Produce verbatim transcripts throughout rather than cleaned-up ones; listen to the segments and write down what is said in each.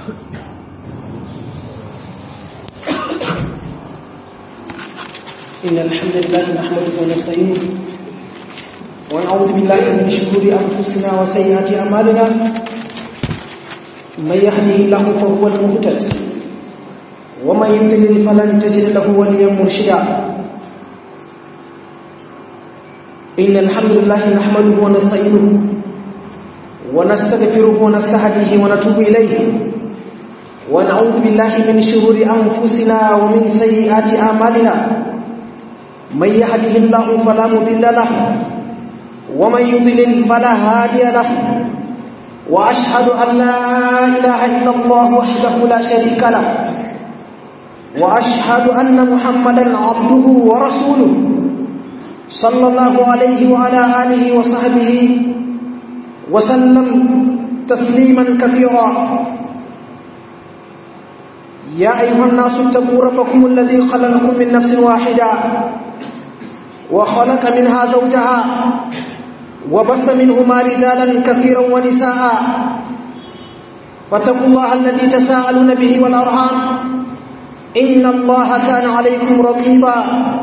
إن الحمد لله نحمده ونستعينه ونعوذ بالله من شرور أنفسنا وسيئات أعمالنا من يهده الله فهو المهتد ومن يضلل فلن تجد له وليا مرشدا إن الحمد لله نحمده ونستعينه ونستغفره ونستهديه ونتوب إليه ونعوذ بالله من شرور أنفسنا ومن سيئات أعمالنا من يهده الله فلا مضل له ومن يضلل فلا هادي له وأشهد أن لا إله إلا الله وحده لا شريك له وأشهد أن محمدا عبده ورسوله صلى الله عليه وعلى آله وصحبه وسلم تسليما كثيرا. يا أيها الناس اتقوا ربكم الذي خلقكم من نفس واحدة وخلق منها زوجها وبث منهما رجالا كثيرا ونساء فاتقوا الله الذي تساءلون به والأرحام إن الله كان عليكم رقيبا.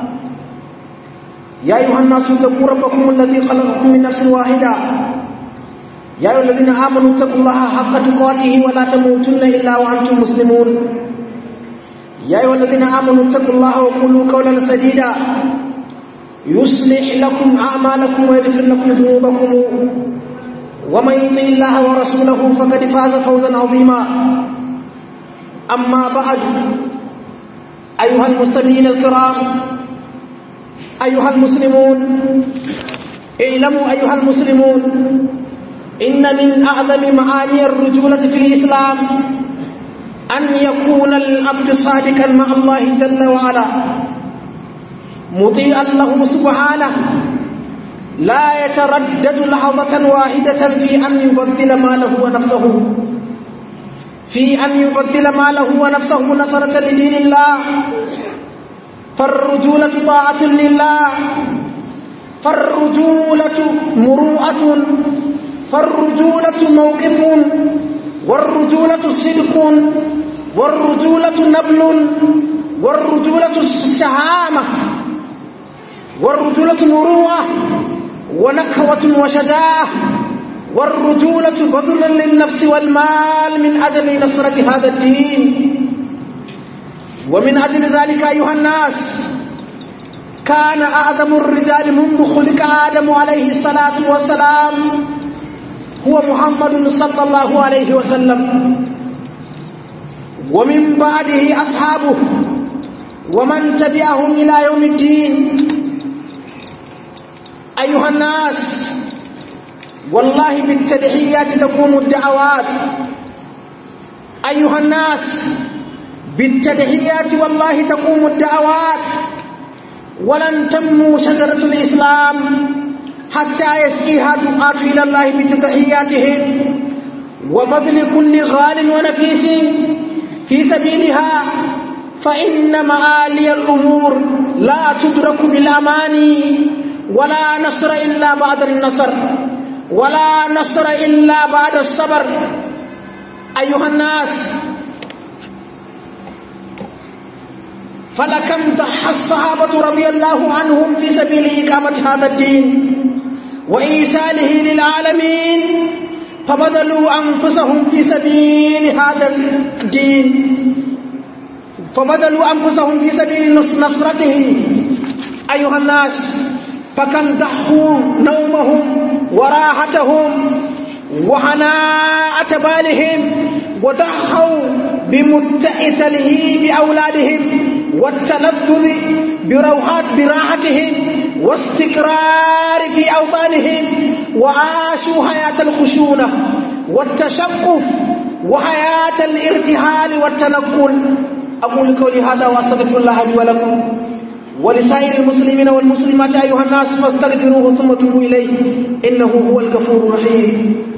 يا أيها الناس اتقوا ربكم الذي خلقكم من نفس واحدة يا أيها الذين آمنوا اتقوا الله حق تقاته ولا تموتن إلا وأنتم مسلمون. يا أيها الذين آمنوا اتقوا الله وقولوا قولا سديدا يصلح لكم أعمالكم ويغفر لكم ذنوبكم ومن يطع الله ورسوله فقد فاز فوزا عظيما. أما بعد أيها المستمعين الكرام أيها المسلمون اعلموا أيها المسلمون إن من أعظم معاني الرجولة في الإسلام أن يكون العبد صادقا مع الله جل وعلا مطيعا له سبحانه لا يتردد لحظة واحدة في أن يبدل ماله ونفسه في أن يبدل ماله ونفسه نصرة لدين الله. فالرجولة طاعة لله فالرجولة مروءة فالرجولة موقف والرجولة صدق والرجولة نبل والرجولة الشهامة والرجولة مروءة ونكوة وشجاعة والرجولة بذل للنفس والمال من أجل نصرة هذا الدين. ومن أجل ذلك أيها الناس كان أعظم الرجال منذ خلق آدم عليه الصلاة والسلام هو محمد صلى الله عليه وسلم ومن بعده أصحابه ومن تبعهم إلى يوم الدين. أيها الناس والله بالتضحيات تقوم الدعوات. أيها الناس بالتضحيات والله تقوم الدعوات ولن تنمو شجرة الإسلام حتى يسقيها دعاة إلى الله بتضحياتهم وبذل كل غال ونفيس في سبيلها. فإن معالي الأمور لا تدرك بالأماني ولا نصر إلا بعد النصر ولا نصر إلا بعد الصبر. أيها الناس فلكم ضحى الصحابة رضي الله عنهم في سبيل إقامة هذا الدين وإيصاله للعالمين فبذلوا أنفسهم في سبيل هذا الدين فبذلوا أنفسهم في سبيل نصرته. أيها الناس فكم ضحوا نومهم وراحتهم وهناءة بالهم وضحوا بمتعة تلهيب أولادهم والتلذذ بروحات براحتهم واستقرار في أوطانهم وعاشوا حياة الخشونة والتشقف وحياة الارتحال والتنقل. أقول قولي هذا وأستغفر الله لي ولكم ولسائر المسلمين والمسلمات أيها الناس فاستغفروه ثم توبوا إليه إنه هو الغفور الرحيم.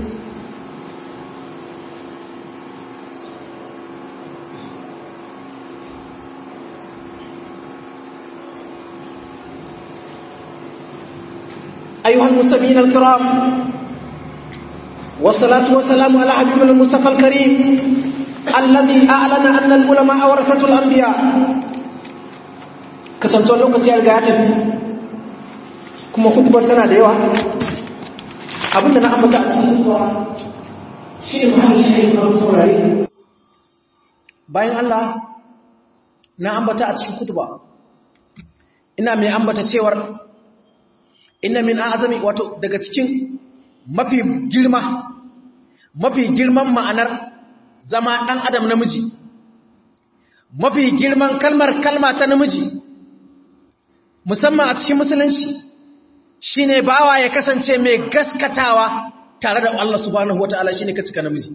أيها المستمعين الكرام والصلاة والسلام على حبيب المصطفى الكريم alladhi a'lana anna al-ulama warathatul anbiya kasanto lokaci ya riga ya tafi kuma khutbar tana da yawa abinda na ambata a cikin khutba shine muhammad shi ne saurare bayan Allah na ambata a cikin khutba ina mai ambata cewar inna min a'zami wato daga cikin mafi girma mafi girman ma'anar zama dan adam namiji mafi girman kalmar kalma ta namiji musamman a cikin musulunci shine bawa ya kasance mai gaskatawa tare da Allah subhanahu wataala shine ka cika namiji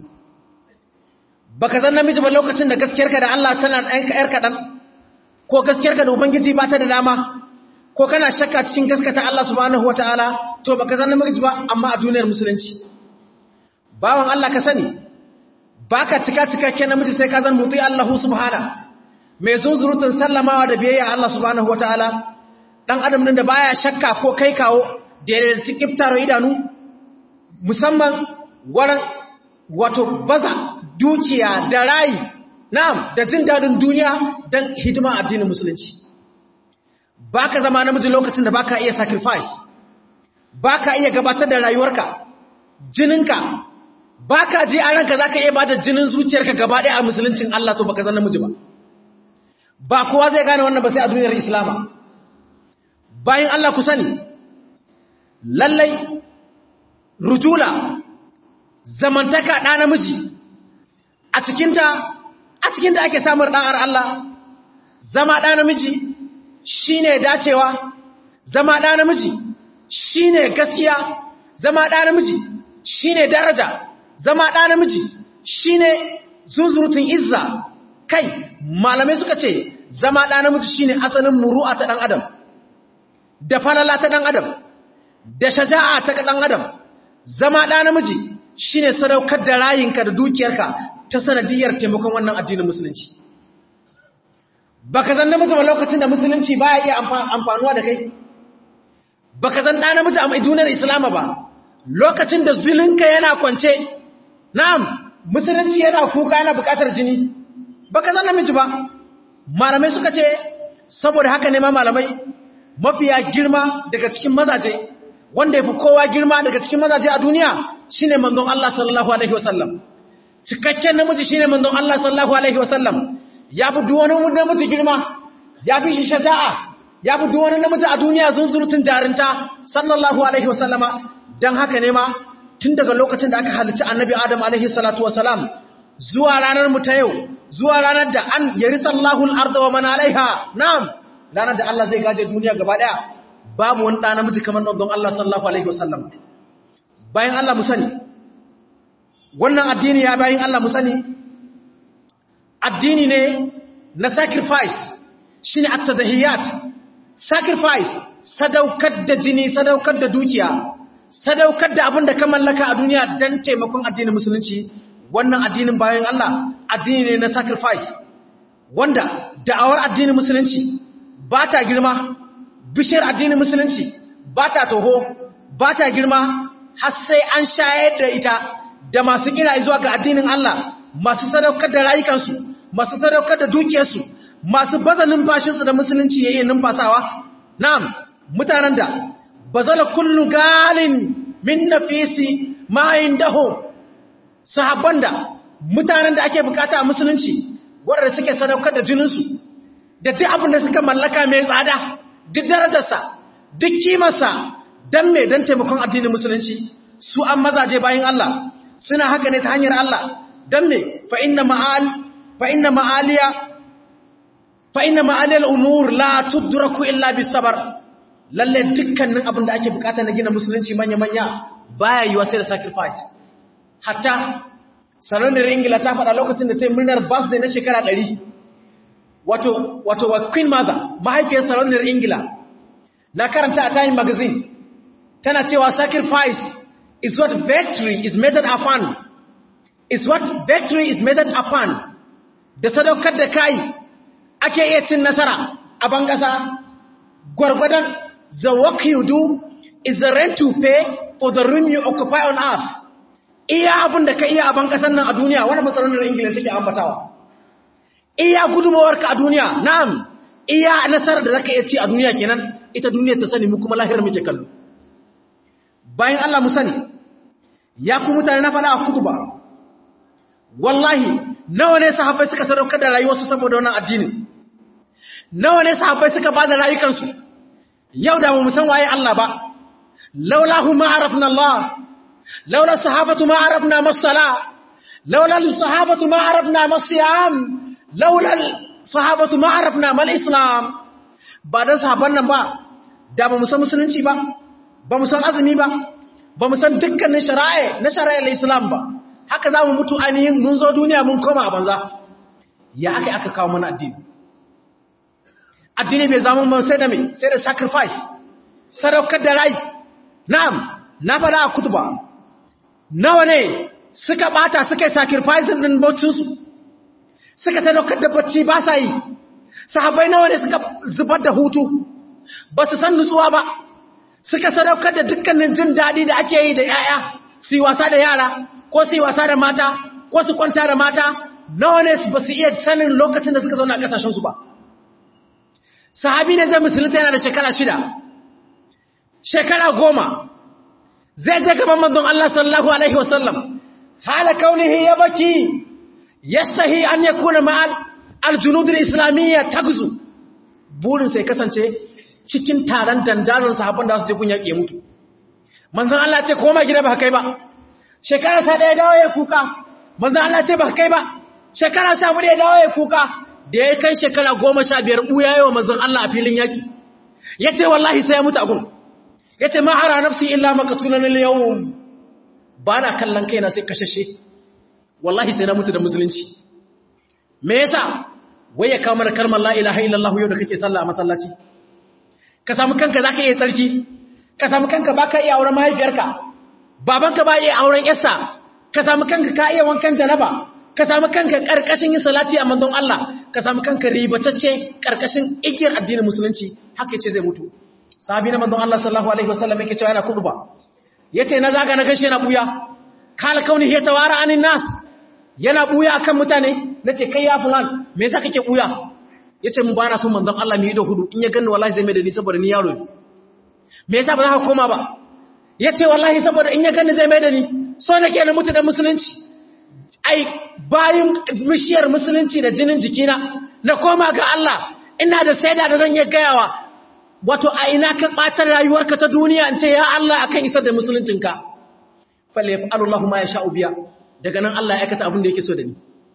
baka zan namiji ba lokacin da gaskiyarka da Allah tana ɗan ka ƴar kaɗan ko gaskiyarka da ubangiji ba ta da dama ko kana shakka cikin gaskata Allah subhanahu wataala to baka zan namiji ba amma a duniyar musulunci bawan Allah ka sani baka cika cikakken namiji sai ka zan muti Allahu subhana mai zunzurutun sallamawa da biyayya Allah subhanahu wataala dan adam din da baya shakka ko kai kawo da ya tikiftar idanu musamman waran wato baza dukiya da rayi na'am da jin dadin duniya dan hidima addinin musulunci baka zama namiji lokacin da baka iya sacrifice baka iya gabatar da rayuwarka jininka baka ji a ranka zaka iya bada jinin zuciyarka gaba ɗaya a musuluncin Allah to baka zan namiji ba ba kowa zai gane wannan ba sai a duniyar islama bayan Allah ku sani lallai rujula zamantaka ɗa namiji a cikinta a cikinta ake samun ɗa'ar Allah zama ɗa namiji shine dacewa zama ɗa namiji shine gaskiya zama ɗa namiji shine daraja zama ɗa namiji shine zuzurutun izza kai malamai suka ce zama ɗa namiji shine asalin muru'a ta ɗan adam da falala ta ɗan adam da shaja'a ta ɗan adam zama ɗa namiji shine sadaukar da rayinka da dukiyarka ta sanadiyar taimakon wannan addinin musulunci baka zan namiji ba lokacin da musulunci baya iya amfanuwa da kai baka zan ɗa namiji a duniyar islama ba lokacin da zulinka yana kwance na'am musulunci yana kuka yana buƙatar jini baka zan namiji ba malamai suka ce saboda haka ne ma malamai mafiya girma daga cikin mazaje wanda yafi kowa girma daga cikin mazaje a duniya shine manzon Allah sallallahu alaihi wasallam cikakken namiji shine manzon Allah sallallahu alaihi wasallam yafi duk wani namiji girma yafi shi shaja'a yafi duk wani namiji a duniya zunzurutun jarinta sallallahu alaihi wasallama dan haka ne ma tun daga lokacin da aka halicci annabi Adam alaihi salatu wasalam zuwa ranar mu ta yau zuwa ranar da an yarisallahu al-ardha wa man alaiha na'am ranar da Allah zai gaje duniya gaba daya babu wani ɗa namiji kamar don Allah sallallahu alaihi wasallam bayan Allah mu sani wannan addini ya bayan Allah mu sani addini ne na sacrifice shine at-tadhiyat sacrifice sadaukar da jini sadaukar da dukiya sadaukar da abin da ka mallaka a duniya dan taimakon addinin musulunci wannan addinin bayan Allah addini ne na sacrifice wanda da'awar addinin musulunci ba ta girma bishiyar addinin musulunci ba ta toho ba ta girma har sai an shayar da ita da masu kira zuwa ga addinin Allah masu sadaukar da rayukansu masu sadaukar da dukiyarsu masu baza numfashinsu da musulunci yayin numfasawa na'am mutanen da bazala kullu galin min nafisi ma indahu sahabban da mutanen da ake bukata a musulunci waɗanda suke sadaukar da jininsu da duk abin da suka mallaka mai tsada duk darajarsa duk kimarsa don mai don taimakon addinin musulunci su an mazaje bayan Allah suna haka ne ta hanyar Allah don mai fa'inna ma'al fa'inna ma'aliya fa'inna ma'aliyar umur la tudduraku illa bi sabar lalle dukkanin abin da ake bukata na gina musulunci manya-manya baya yiwa sai da sacrifice hatta sarauniyar ingila ta faɗa lokacin da ta yi murnar birthday na shekara ɗari wato wato wa queen mother mahaifiyar sarauniyar ingila na karanta a time magazine tana cewa sacrifice is what victory is measured upon is what victory is measured upon da sadaukar da kai ake iya cin nasara a bangasa gwargwadon the work you do is the rent you pay for the room you occupy on earth iya abin da ka iya a ban kasan nan a duniya wani matsalolin Ingila take ambatawa iya gudunmawarka a duniya na'am iya nasarar da zaka iya ci a duniya kenan ita duniyar ta sani mu kuma lahirar muke kallo bayan Allah mu sani ya ku mutane na faɗa a kutuba wallahi nawa ne sahabbai suka sadaukar da rayuwarsu saboda wannan addini nawa ne sahabbai suka bada rayukansu yau da mu san waye Allah ba laulahu ma arafna Allah laula sahabatu ma arafna masala laula sahabatu ma arafna masiyam laula sahabatu ma arafna mal islam ba dan sahabban nan ba da ba mu san musulunci ba ba mu san azumi ba ba mu san dukkanin shari'a na shari'ar islam ba haka za mu mutu ainihin mun zo duniya mun koma a banza ya aka aka kawo mana addini addini bai zama mun sai da mai sai da sacrifice sadaukar da rai na'am na fara a kutuba nawa ne suka bata suka yi sacrifice din bautinsu suka sadaukar da bacci ba sa yi sahabbai nawa ne suka zubar da hutu ba su san nutsuwa ba suka sadaukar da dukkanin jin daɗi da ake yi da 'ya'ya su yi wasa da yara ko su yi wasa da mata ko su kwanta da mata nawa ne ba su iya sanin lokacin da suka zauna a ƙasashensu ba sahabi ne zai musulunta yana da shekara shida shekara goma zai je gaban manzon Allah sallallahu alaihi wasallam hala kaunihi ya baki yastahi an yakuna ma'al aljunud alislamiyya tagzu burin sai kasance cikin taron dandazon sahabban da su je kun yake mutu manzon Allah ce koma gida ba kai ba shekara sa ɗaya dawo ya kuka manzon Allah ce ba kai ba shekara sa mu da dawo ya kuka da ya kai shekara goma sha biyar buya yawa manzon Allah a filin yaki yace wallahi sai ya mutu a gun yace ma ara nafsi illa maqtulan al-yawm ba na kallon kaina sai kashashe wallahi sai na mutu da musulunci me yasa wai ya kawo mana kalmar la ilaha illallah yau da kake sallah a masallaci ka samu kanka zaka iya tsarki ka samu kanka baka iya auren mahaifiyarka babanka ba iya auren yarsa ka samu kanka ka iya wankan janaba ka samu kanka karkashin yin salati a manzon Allah ka samu kanka ribatacce karkashin igiyar addinin musulunci haka yace zai mutu sahabi na manzon Allah sallallahu alaihi wasallam yake cewa yana kuduba yace na zaga na gashi yana buya kala kauni ya tawara anin nas yana buya akan mutane nace kai ya fulan me yasa kake buya yace mu bara sun manzon Allah mu yi da hudu in ya ganni wallahi zai mai da ni saboda ni yaro ne me yasa ba za ka koma ba yace wallahi saboda in ya ganni zai mai da ni so nake na mutu da musulunci ai bayin bishiyar musulunci da jinin jikina na koma ga Allah ina da saida da zan yi gayawa wato a ina ka batar rayuwarka ta duniya in ce ya Allah akan isar da musuluncinka falle yaf'alu Allahu ma yasha'u biya daga nan Allah ya aikata abin da yake so da ni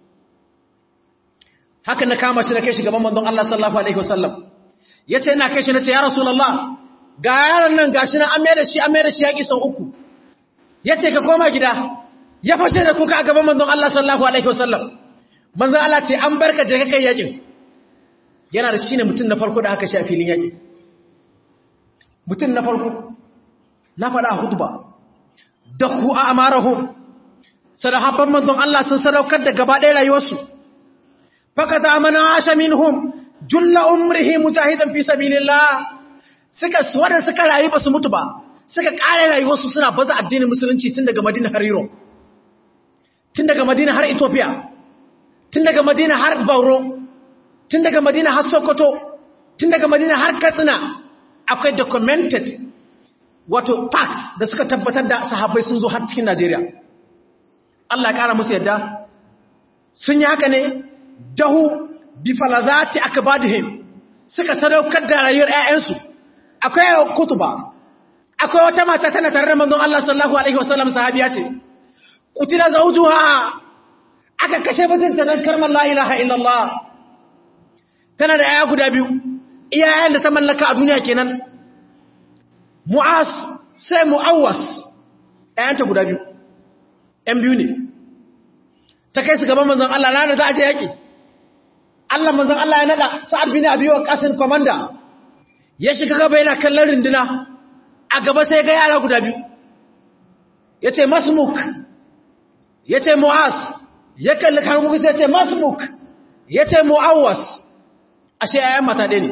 haka na kama shi na kai shi gaban manzon Allah sallallahu alaihi wasallam yace ina kai shi nace ya rasulullah ga yaron nan gashi na an mai da shi an mai da shi yaki sau uku yace ka koma gida ya fashe da kuka a gaban manzon Allah sallallahu alaihi wasallam manzon Allah ce an barka je ka kai yakin yana da shine mutum na farko da aka shi a filin yakin mutum na farko na faɗa a hutuba da ku a amarahum sadahabban manzon Allah sun sadaukar da gaba ɗaya rayuwarsu faka ta mana asha minhum julla umrihi mujahidan fi sabilillah suka wanda suka rayu ba su mutu ba suka ƙare rayuwarsu suna baza addinin musulunci tun daga Madina har Europe tun daga Madina har Ethiopia tun daga Madina har Bauro tun daga Madina har Sokoto tun daga Madina har Katsina akwai documented wato fact da suka tabbatar da sahabbai sun zo har cikin Najeriya Allah ya kara musu yadda sun yi haka ne dahu bi falazati akbadihim suka sadaukar da rayuwar ƴaƴansu akwai kutuba akwai wata mata tana tare da manzon Allah sallallahu alaihi wasallam sahabiya ce qutila zawjuha aka kashe mijinta dan kalmar la ilaha illallah tana da ƴaƴa guda biyu iyayen da ta mallaka a duniya kenan Mu'as sai Mu'awwas ƴaƴanta guda biyu ƴan biyu ne ta kai su gaban manzon Allah ranar za a je yaki Allah manzon Allah ya nada Sa'ad bin Abi Waqqas commander ya shiga gaba yana kallon rinduna a gaba sai ga yara guda biyu yace Masmuk yace Mu'as ya kalli hangu sai yace Masmuk yace Mu'awwas ashe ayyan mata ɗaya ne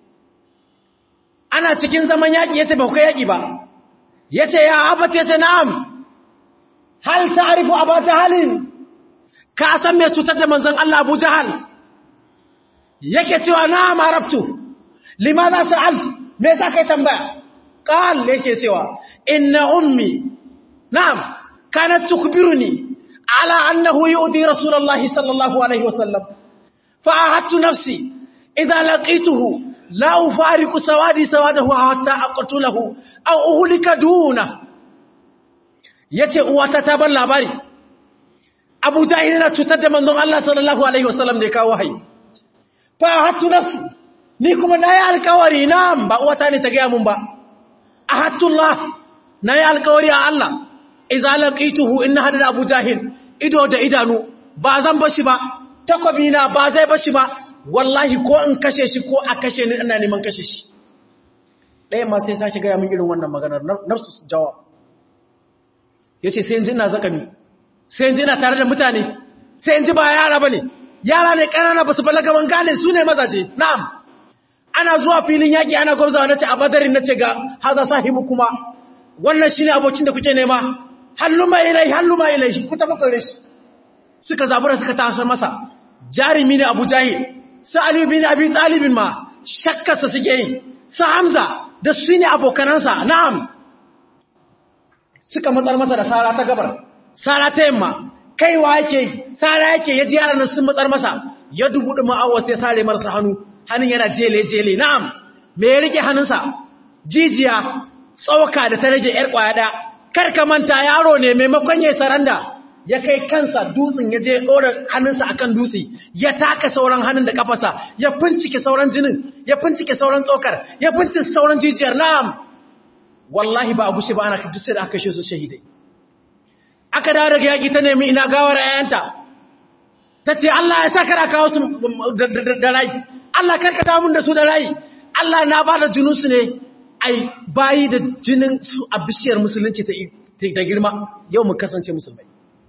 ana cikin zaman yaƙi yace ba kai yaƙi ba yace ya abata yace na'am hal ta'rifu Abu Jahal ka san me cutar da manzon Allah Abu Jahal yake cewa na maraftu limaza sa'alt me yasa kai tambaya qal yake cewa inna ummi na'am kanat tukbiruni ala annahu yu'di rasulullahi sallallahu alaihi wasallam fa ahadtu nafsi idha laqituhu la ufariqu sawadi sawadahu hatta aqtulahu aw uhlika duna yace uwata ta bar labari Abu Jahil yana cutar da manzon Allah sallallahu alaihi wasallam da ya kawo wahayi fa ahadtu nafsi ni kuma nayi alƙawari na'am ba uwata ne ta ga mun ba ahadullah nayi alƙawari a Allah idza laqituhu inna hada Abu Jahil ido da idanu ba zan bashi ba takobi na ba zai bashi ba wallahi ko in kashe shi ko a kashe ni ina neman kashe shi ɗaya ma sai sake gaya min irin wannan maganar nafsu jawab yace sai yanzu ina zakami sai yanzu ina tare da mutane sai yanzu ba yara bane yara ne kanana basu balaga ban gane su ne mazaje na'am ana zuwa filin yaki ana gwamzawa nace a badarin nace ga haza sahibu kuma wannan shine abokin da kuke nema halluma ilai halluma ilai ku tafi kare shi suka zabura suka tasar masa jarimi ne Abu Jahil sa Ali bin Abi Talib ma shakkarsa suke yi sa Hamza da su ne abokanansa na'am suka matsar masa da sara ta gabar sara ta yamma kaiwa yake sara yake yaji yaran sun matsar masa ya dubudu ma'awa sai sare marsa hannu hannun yana jele jele na'am me ya rike hannunsa jijiya tsoka da ta rage yar kwaya da karka manta yaro ne maimakon ya saranda ya kai kansa dutsen ya je ɗora hannunsa akan dutse ya taka sauran hannun da kafasa ya fincike sauran jinin ya fincike sauran tsokar ya fincike sauran jijiyar na'am wallahi ba a gushe ba ana duk sai da aka kashe su shahidai aka dawo daga yaki ta nemi ina gawar ayanta ta ce Allah ya sa kar kawo su da rai Allah karka dawo mun da su da rai Allah na ba da junansu ne ai bayi da jinin su a bishiyar musulunci ta girma yau mu kasance musulmai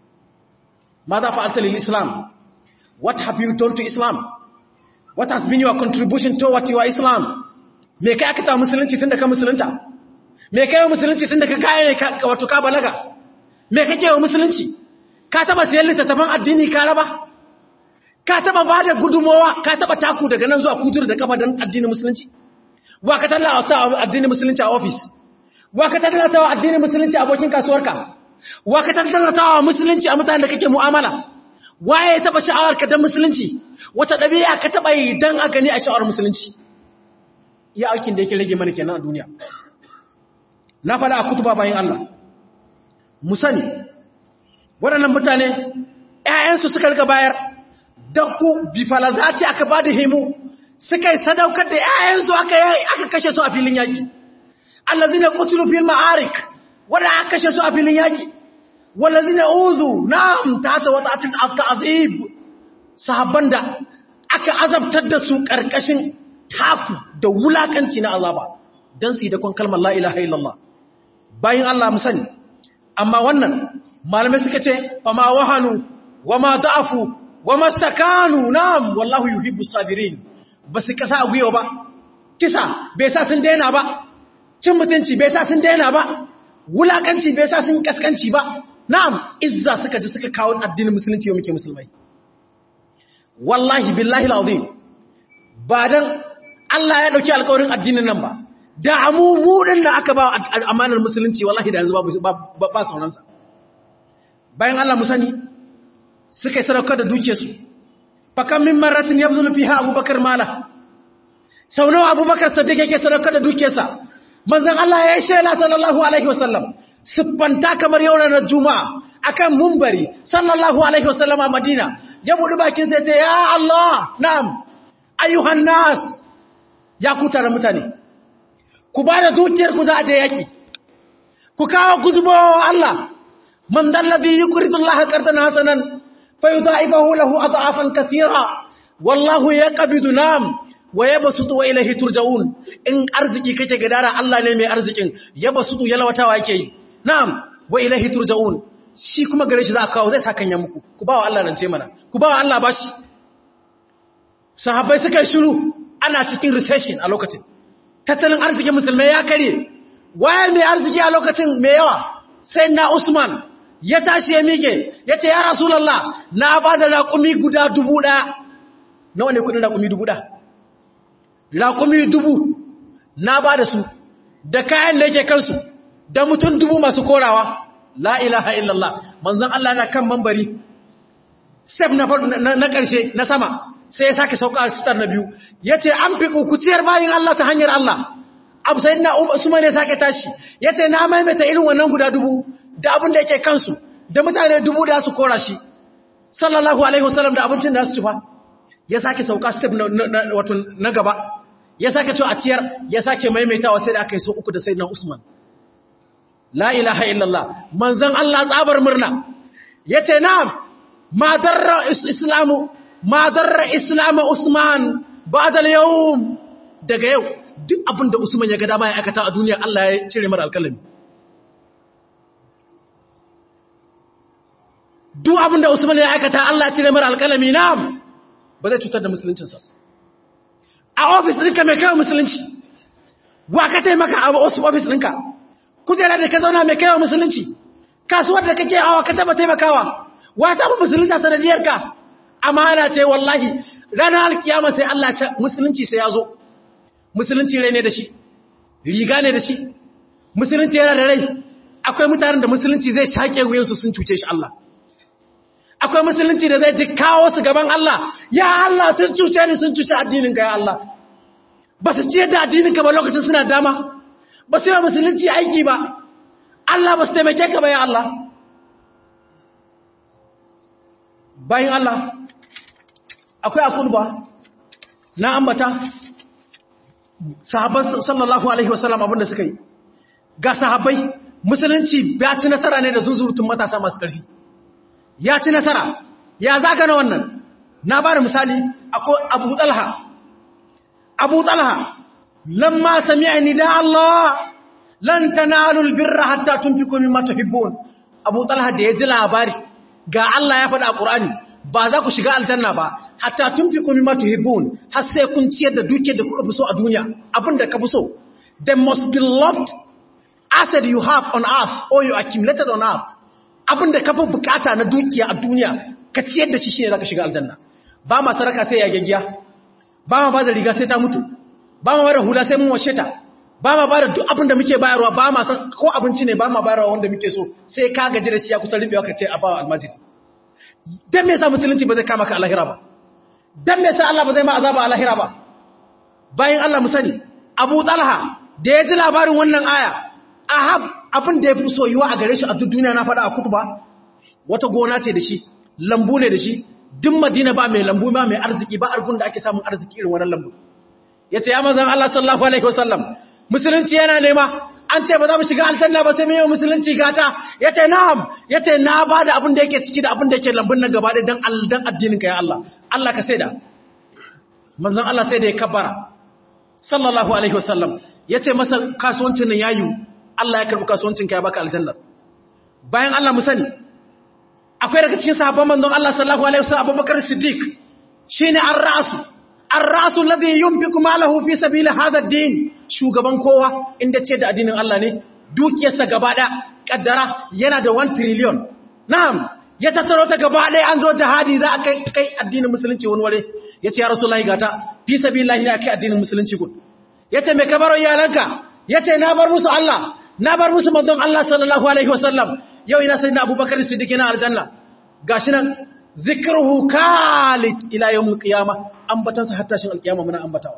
ماذا فعلت للإسلام? What have you done to Islam? What has been your contribution toward your Islam? Me kai aka ta musulunci tun da ka musulunta? Me kai wa musulunci tun da ka kaye wato ka balaga? Me kake wa musulunci? Ka taba siyan littattafan addini ka raba? Ka taba ba da gudumowa? Ka taba taku daga nan zuwa kujur da kafa don addinin musulunci? Wa ka tallata addinin musulunci a office? Wa ka tallata addinin musulunci a abokin kasuwarka? Wa ka tallatawa musulunci a mutanen da kake mu'amala waye ya taba sha'awar ka dan musulunci wata dabi'a ka taba yi dan a gani a sha'awar musulunci ya aikin da yake rage mana kenan a duniya na fada a kutuba bayin Allah mu sani waɗannan mutane ƴaƴansu suka riga bayar da ku bi falazati aka bada himu suka yi sadaukar da ƴaƴansu aka aka kashe su a filin yaki allazina qutilu fil ma'arik wanda aka kashe su a filin yaki wallazina uzu na'am ta ta wata ta'azib sahabban da aka azabtar da su karkashin taku da wulakanci na azaba dan su yi da kon kalmar la ilaha illallah bayin Allah mu sani amma wannan malamai suka ce fa ma wahanu wama da'afu wama stakanu na'am wallahu yuhibbus sabirin basu kasa a guyo ba kisa bai sa sun daina ba cin mutunci bai sa sun daina ba wulakanci bai sa sun kaskanci ba na'am izza suka ji suka kawo addinin musulunci wa muke musulmai wallahi billahi alazim ba dan Allah ya dauki alƙawarin addinin nan ba da amu mu din da aka ba amanar musulunci wallahi da yanzu ba ba sauran sa bayan Allah mu sani suka yi sadaukar da dukiyarsu fa kam min marratin yabzulu fiha abubakar mala sau nawa abubakar saddiq yake sadaukar da dukiyarsa manzon Allah ya yi shela sallallahu alaihi wasallam siffanta kamar yau ranar juma'a akan mumbari sallallahu alaihi wasallam a Madina ya buɗi bakin sai ce ya Allah na'am ayyuhan nas ya ku tare mutane ku ba da dukiyar ku za a je yaki ku kawo gudunmawa Allah man dalladhi yuridu Allah qardan hasanan fayudha'ifahu lahu adhafan kathira wallahu yaqbidu nam wa yabsutu wa ilayhi turja'un in arziki kake gadara Allah ne mai arzikin yabsutu yalwatawa yake yi na'am wa ilayhi turja'un shi kuma gare shi za a kawo zai saka nya muku ku bawa Allah rance mana ku bawa Allah bashi sahabbai suka shiru ana cikin recession a lokacin tattalin arzikin musulmai ya kare waye mai arziki a lokacin mai yawa sai na Usman ya tashi ya mike yace ya rasulullah na ba da raƙumi guda dubu ɗaya. Nawa ne kudin raƙumi dubu ɗaya? Raƙumi dubu na ba da su da kayan da yake kansu da mutum dubu masu korawa. La ilaha illallah. Manzon Allah na kan mambari step na na ƙarshe na sama sai ya sake sauka sitar na biyu yace an fi kuciyar bayin Allah ta hanyar Allah. Abu sayyidina Usman ya sake tashi yace na maimaita irin wannan guda dubu da abin da yake kansu da mutane dubu da su kora shi sallallahu alaihi wasallam da abincin da su ci fa. Ya sake sauka step na wato na gaba ya sake to a ciyar ya sake maimaitawa sai da aka yi so uku da sayyidina Usman. La ilaha illallah. Manzon Allah tsabar murna yace na'am ma darra islamu ma darra islamu Usman ba'da al-yawm. Daga yau duk abin da Usman ya ga dama ya aikata a duniya Allah ya cire mara alƙalami. Duk abin da Usman ya aikata Allah ya cire mara alƙalami. Na'am ba zai cutar da musuluncinsa. A ofis ɗinka mai kai musulunci wa ka taimaka a ofis ɗinka? Kujera da ka zauna mai kaiwa musulunci, kasuwar da kake hawa ka taba taimakawa, wa taba musulunta sanadiyarka. Amana ce wallahi, ranar alkiyama sai Allah musulunci sai ya zo. Musulunci rai ne da shi, riga ne da shi, musulunci yana da rai. Akwai mutanen da musulunci zai shaƙe wuyansu sun cuce shi Allah. Akwai musulunci da zai ji kawo su gaban Allah, ya Allah sun cuce ni sun cuce addininka ya Allah. Ba su ciyar da addininka ba lokacin suna dama. Ba su yi musulunci aiki ba, Allah ba su taimake ka ba ya Allah. Bayan Allah, akwai akulba na ambata, sahabban sallallahu Alaihi wasallam abinda suka yi. Ga sahabbai, musulunci ya ci nasara ne da zuzurutun matasa masu ƙarfi. Ya ci nasara, ya zaga na wannan, na ba da misali, akwai Abu Talha. Abu Talha, lamma sami'a nida Allah lan tanalul birra hatta tunfiqu mimma tuhibbun. Abu Talha da ya ji labari ga Allah ya faɗa a Qur'ani ba za ku shiga aljanna ba hatta tunfiqu mimma tuhibbun, har sai kun ciyar da dukiyar da kuka fi so a duniya, abinda ka fi so. The most beloved asset you have on earth or you accumulated on earth, abinda ka fi bukata na dukiya a duniya ka ciyar da shi shine zaka shiga aljanna. Ba ma saraka sai ya gaggiya, ba ma ba da riga sai ta mutu, ba ma bada hula sai mun washe ta, ba ma bada duk abin da muke bayarwa, ba ma san ko abinci ne ba ma bayarwa wanda muke so sai ka gaji da shi ya kusa rubewa ka ce a bawa almajiri. Dan me yasa musulunci ba zai kama ka a lahira ba? Dan me yasa Allah ba zai ma azaba a lahira ba? Bayan Allah mu sani, Abu Talha da ya ji labarin wannan aya, Ahab abin da ya fi soyuwa a gare shi a duk duniya na faɗa a kutuba, wata gona ce da shi, lambu ne da shi, duk Madina ba mai lambu ba mai arziki ba argun da ake samun arziki irin wannan lambu. Ya ce ya manzan Allah sallallahu Alaihi wasallam, musulunci yana nema, an ce ba za mu shiga aljanna ba sai mai yau musulunci gata. Ya ce na'am, ya ce na ba da abin da yake ciki da abin da yake lambun nan gaba ɗaya don addininka ya Allah. Allah ka saida. Manzan Allah sai da ya kabbara. Sallallahu Alaihi wasallam, ya ce masa kasuwancin nan ya yi, Allah ya karɓi kasuwancinka ya baka aljanna. Bayan Allah mu sani, akwai daga cikin sahabban manzon Allah sallallahu Alaihi wasallam Abubakar Siddiq, shine ar-ra'su Ar-rasul ladhi yunfiqu malahu fi sabili hadha ad-din, shugaban kowa inda ce da addinin Allah ne, dukiyarsa gaba da kaddara yana da one trillion. Na'am, ya tattaro ta gaba ɗaya an zo jihadi za a kai kai addinin musulunci wani ware. Yace ya Rasulullahi gata fi sabilillahi ne kai addinin musulunci gun. Yace me ka baro iyalanka? Yace na bar musu Allah, na bar musu manzon Allah sallallahu alaihi wasallam. Yau ina sayyidina Abubakar Siddiq na aljanna. Gashi nan zikruhu kalik ila yawmil qiyamah, ambatansa hatta shin alqiyama muna ambatawa.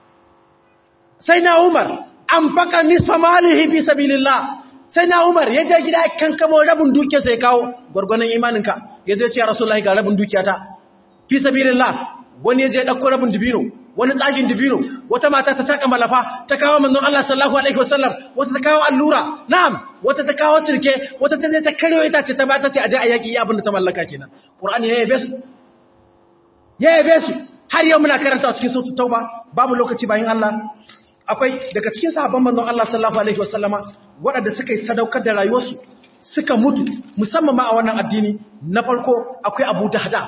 Sai na Umar anfaqa nisfa malihi fi sabilillah. Sai na Umar ya je gida kan kamo rabin dukiyar sai kawo gurgurnan imaninka. Ya je ce ya Rasulullahi ga rabin dukiyata fi sabilillah. Wani ya je dauko rabin dibino, wani tsagin dibino, wata mata ta saka malafa ta kawo manzon Allah sallallahu alaihi wasallam, wata ta kawo allura, na'am, wata ta kawo sirke, wata ta je ta karyo ita ce ta ba ta ce aje a yaki abin da ta mallaka kenan. Qur'ani ya yabe su. Ya yabe su. Har yau muna karanta a cikin suratul Tauba, babu lokaci bayin Allah. Akwai daga cikin sahabban manzon Allah sallallahu alaihi wasallama waɗanda suka yi sadaukar da rayuwarsu, suka mutu musamman ma a wannan addini. Na farko akwai Abu Dahda.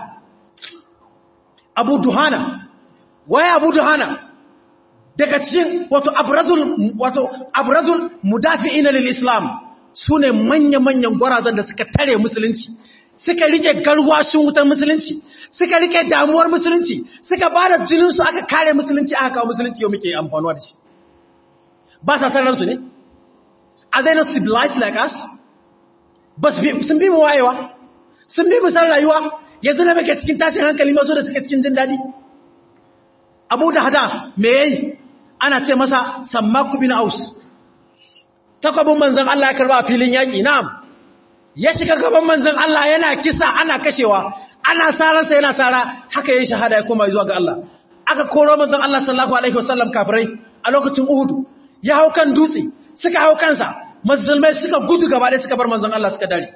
Abu Duhana. Waye Abu Duhana? Daga cikin wato abrazul wato abrazul mudafi'ina lil Islam, su ne manya-manyan gwarazan da suka tare musulunci, suka rike garwashin wutar musulunci, suka rike damuwar musulunci, suka ba da jininsu aka kare musulunci aka kawo musulunci yau muke amfanuwa da shi. Ba sa san ransu ne? Are they not civilized like us? Ba sun bi mu wayewa? Sun bi mu san rayuwa? Yanzu na muke cikin tashin hankali masu da suke cikin jin daɗi? Abu da hada me yayi? Ana ce masa Sammaku bin Aus. Takwabin manzon Allah ya karba a filin yaƙi, na'am. Ya shiga gaban manzon Allah yana kisa ana kashewa, ana sararsa yana sara, haka yayin shahada ya koma zuwa ga Allah. Aka koro manzon Allah sallallahu alaihi wasallam kafirai a lokacin Uhud. Ya hau kan dutse, suka hau kansa, musulmai suka gudu gaba ɗaya suka bar manzon Allah suka dare.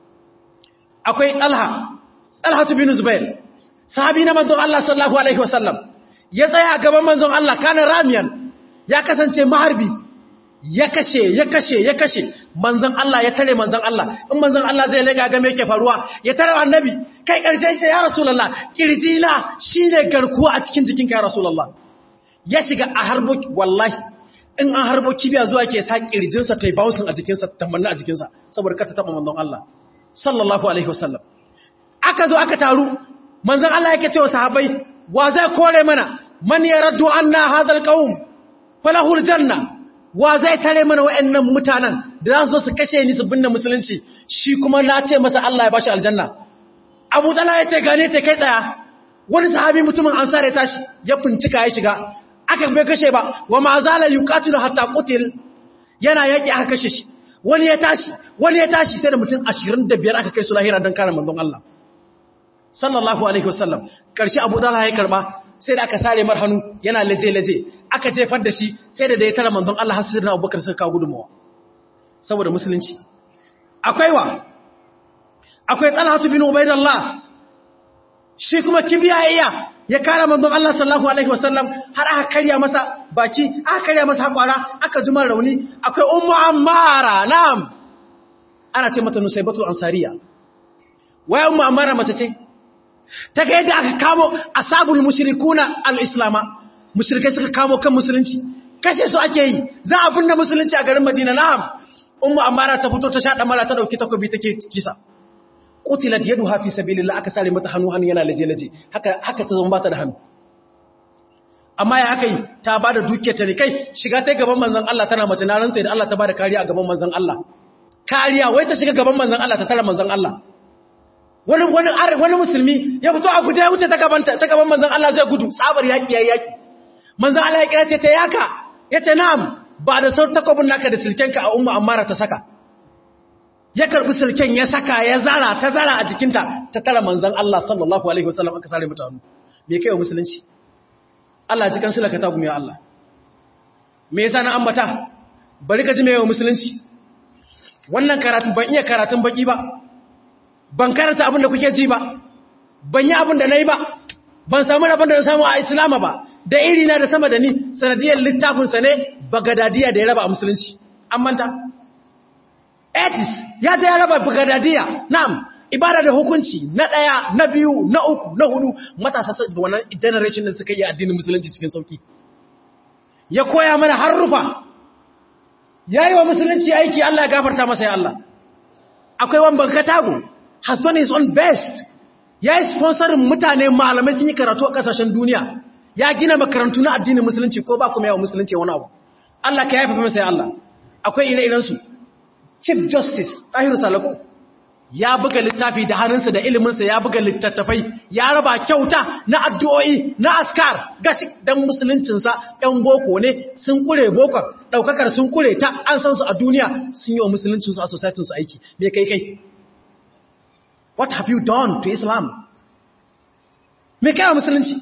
Akwai Talha, Talha bin Zubair, sahabi na manzon Allah sallallahu alaihi wasallam. Ya tsaya a gaban manzon Allah kana ramiyan, ya kasance maharbi, ya kashe ya kashe ya kashe manzon Allah ya tare manzon Allah. In manzon Allah zai lega ga me yake faruwa, ya tare annabi, kai karshe sai ya rasulullah, kirjina shine garkuwa a cikin jikinka ya rasulullah. Ya shiga a harbo, wallahi in an harbo kibiya zuwa ke sa kirjinsa ta yi bouncing a jikinsa, ta manna a jikinsa saboda ka ta taba manzon Allah sallallahu alaihi wasallam. Aka zo aka taru, manzon Allah yake cewa sahabbai, wa zai kore mana, man yaraddu anna hadha alqawm falahu aljanna, wa zai tare mana wayannan mutanen da za su zo su kashe ni su binne musulunci, shi kuma na ce masa Allah ya bashi aljanna. Abu Talha ya ce gane ce kai tsaya. Wani sahabi mutumin ansar ya tashi ya fincika ya shiga, aka bai kashe ba, wa ma zala yuqatilu hatta qutil, yana yaki aka kashe shi. Wani ya tashi wani ya tashi sai da mutum ashirin da biyar aka kai su lahira dan kare manzon Allah sallallahu alaihi wasallam. Karshe Abu Talha ya karba, sai da aka sare mar hannu yana laje-laje, aka jefar da shi sai da da ya tara manzon Allah har sirrin Abubakar suka kawo gudunmawa saboda musulunci. Akwai wa akwai Talha bin Ubaydullah, shi kuma kibiya iya ya kare manzon Allah sallallahu alaihi wasallam har aka karya masa baki, aka karya masa hakwara, aka juma rauni. Akwai Ummu Ammara, na'am, ana ce mata Nusaybatul Ansariya. Wai Ummu Ammara mace ce ta ga yadda aka kamo asabul mushrikuna al-islama, mushrikai suka kamo kan musulunci, kashe su ake yi, za a binne musulunci a garin Madina. Na'am, Ummu Ammara ta fito ta sha damara ta dauki takobi take kisa. Qutilat yaduha fi sabilillah, aka sare mata hannu, hannu yana laje-laje, haka haka ta zama bata da hannu. Amma ya aka yi, ta bada dukiyar ta ne, kai shiga ta gaban manzon Allah tana mace, na rantsa da Allah ta bada kariya a gaban manzon Allah. Kariya wai ta shiga gaban manzon Allah ta tara manzon Allah. Wani wani wani musulmi ya fito a guje ya wuce ta gaban ta gaban manzon Allah zai gudu, sabar yaki yayi yaki. Manzon Allah ya kira ce ta yaka, yace na'am, ba da sau takobin naka da silkenka a Ummu Ammara ta saka. Ya karbi silken ya saka, ya zara ta zara a jikinta, ta tara manzon Allah sallallahu alaihi wasallam, aka sare mata hannu. Me kai wa musulunci? Allah ji kansu laka ta gumi ya Allah. Me yasa na ambata? Bari ka ji me wa musulunci. Wannan karatun ban iya karatun baki ba. Ban karanta abin da kuke ji ba, ban yi abin da na yi ba, ban samu abin da na samu a Islama ba, da iri na da sama da ni sanadiyar littafinsa ne Bagadadiya da ya raba a musulunci. An manta? Etis ya ta ya raba Bagadadiya, na'am, ibada da hukunci na ɗaya, na biyu, na uku, na hudu, matasa da wannan generation din suka yi addinin musulunci cikin sauki. Ya koya mana harufa, ya yi wa musulunci aiki, Allah ya gafarta masa ya Allah. Akwai wani Katago, has done his own best. Ya yi sponsorin mutane, malamai sun yi karatu a kasashen duniya, ya gina makarantu na addinin musulunci ko ba kuma yawa musulunci wani abu. Allah ka yafafa masa ya Allah. Akwai ire-irensu. Chief Justice Tahiru Salako ya buga littafi da hannunsa da iliminsa, ya buga littattafai, ya raba kyauta na addu'o'i na askar gashi dan musuluncinsa. ‘Yan boko ne sun kure bokon, ɗaukakar sun kure ta, an san su a duniya, sun yi wa musuluncinsu a societinsu aiki. Me kai kai? What have you done to Islam? Me kai wa musulunci?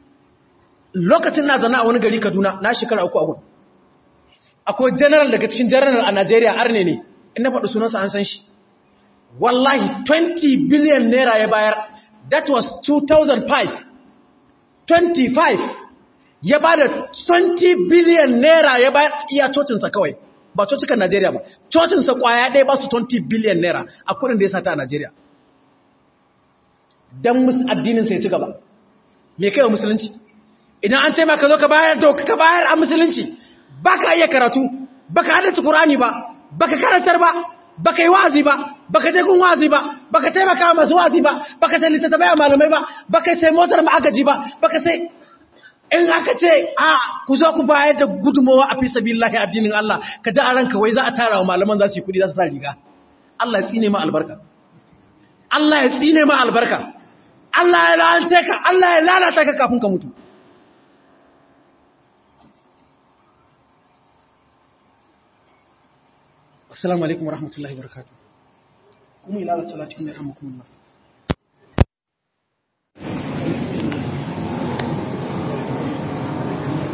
Lokacin na zana a wani gari Kaduna, na shekara uku a gudu. Akwai general daga cikin general a Najeriya, arne ne, in na faɗi sunansa an san shi. Wallahi twenty billion naira ya bayar, that was two thousand five. twenty-five ya bada twenty billion naira ya bayar iya cocinsa kawai, ba cocikan Najeriya ba, cocinsa kwaya ɗaya ba su twenty billion naira a kudin da ya sata a Najeriya. Dan addininsa ya ci gaba. Me kai wa musulunci? Idan an ce ma ka zo ka bayar to ka bayar a musulunci, baka iya karatu, baka hadace Qur'ani ba, baka karantar ba, baka yi wa'azi ba baka je gun wa'azi ba baka taimaka masu wa'azi ba baka ta littattafai a malamai ba baka sai motar ma'agaji ba baka sai in aka ce a ku zo ku bayar da gudunmawa a fi sabilillahi addinin Allah ka ji a ranka wai za a tara wa malaman za su yi kudi za su sa riga Allah ya tsine ma albarka Allah ya tsine ma albarka Allah ya lalace ka Allah ya lalata ka kafin ka mutu assalamu alaikum warahmatullahi wabarakatuh kuma ila salatikum yarhamukumullah